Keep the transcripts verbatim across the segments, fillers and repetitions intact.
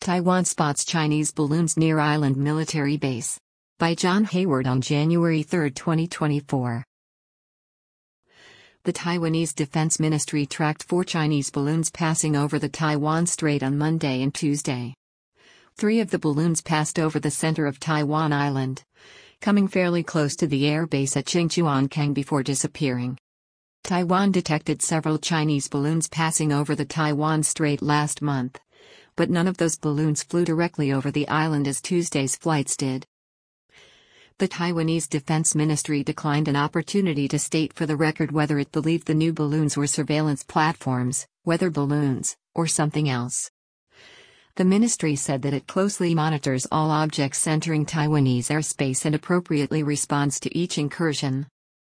Taiwan spots Chinese balloons near island military base. By John Hayward on January third, twenty twenty-four. The Taiwanese Defense Ministry tracked four Chinese balloons passing over the Taiwan Strait on Monday and Tuesday. Three of the balloons passed over the center of Taiwan Island, coming fairly close to the air base at Qingchuankang before disappearing. Taiwan detected several Chinese balloons passing over the Taiwan Strait last month, but none of those balloons flew directly over the island as Tuesday's flights did. The Taiwanese Defense Ministry declined an opportunity to state for the record whether it believed the new balloons were surveillance platforms, weather balloons, or something else. The ministry said that it closely monitors all objects entering Taiwanese airspace and appropriately responds to each incursion.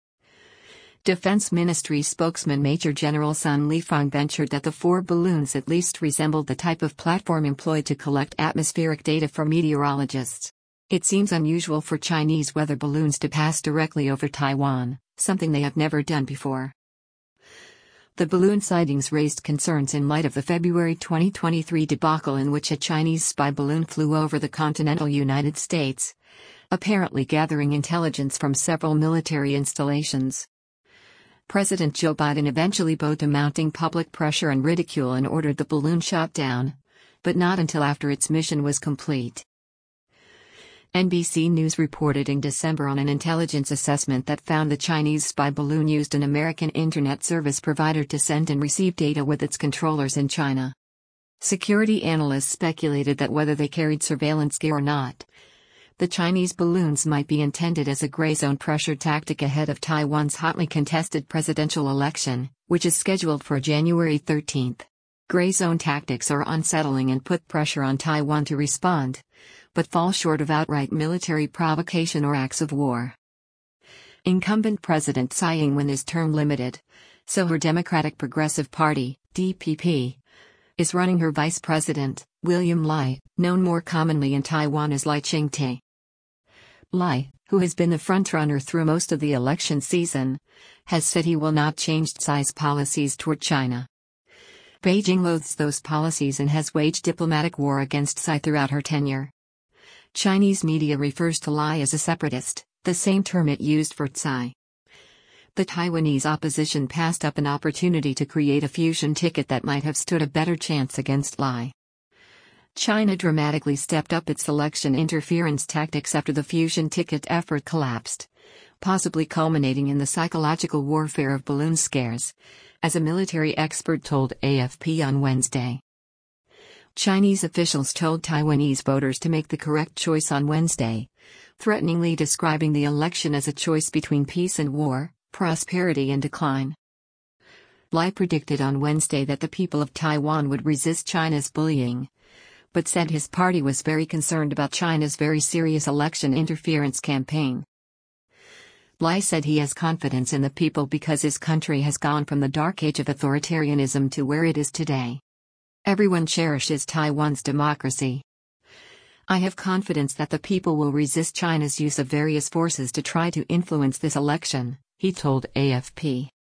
Defense Ministry spokesman Major General Sun Lifang ventured that the four balloons at least resembled the type of platform employed to collect atmospheric data for meteorologists. It seems unusual for Chinese weather balloons to pass directly over Taiwan, something they have never done before. The balloon sightings raised concerns in light of the February twenty twenty-three debacle in which a Chinese spy balloon flew over the continental United States, apparently gathering intelligence from several military installations. President Joe Biden eventually bowed to mounting public pressure and ridicule and ordered the balloon shot down, but not until after its mission was complete. N B C News reported in December on an intelligence assessment that found the Chinese spy balloon used an American internet service provider to send and receive data with its controllers in China. Security analysts speculated that whether they carried surveillance gear or not, the Chinese balloons might be intended as a gray zone pressure tactic ahead of Taiwan's hotly contested presidential election, which is scheduled for January thirteenth. Gray zone tactics are unsettling and put pressure on Taiwan to respond, but fall short of outright military provocation or acts of war. Incumbent President Tsai Ing-wen is term limited, so her Democratic Progressive Party, D P P, is running her vice president, William Lai, known more commonly in Taiwan as Lai Ching-te. Lai, who has been the frontrunner through most of the election season, has said he will not change Tsai's policies toward China. Beijing loathes those policies and has waged diplomatic war against Tsai throughout her tenure. Chinese media refers to Lai as a separatist, the same term it used for Tsai. The Taiwanese opposition passed up an opportunity to create a fusion ticket that might have stood a better chance against Lai. China dramatically stepped up its election interference tactics after the fusion ticket effort collapsed, possibly culminating in the psychological warfare of balloon scares, as a military expert told A F P on Wednesday. Chinese officials told Taiwanese voters to make the correct choice on Wednesday, threateningly describing the election as a choice between peace and war, prosperity and decline. Lai predicted on Wednesday that the people of Taiwan would resist China's bullying, but said his party was very concerned about China's very serious election interference campaign. Lai said he has confidence in the people because his country has gone from the dark age of authoritarianism to where it is today. Everyone cherishes Taiwan's democracy. I have confidence that the people will resist China's use of various forces to try to influence this election, he told A F P.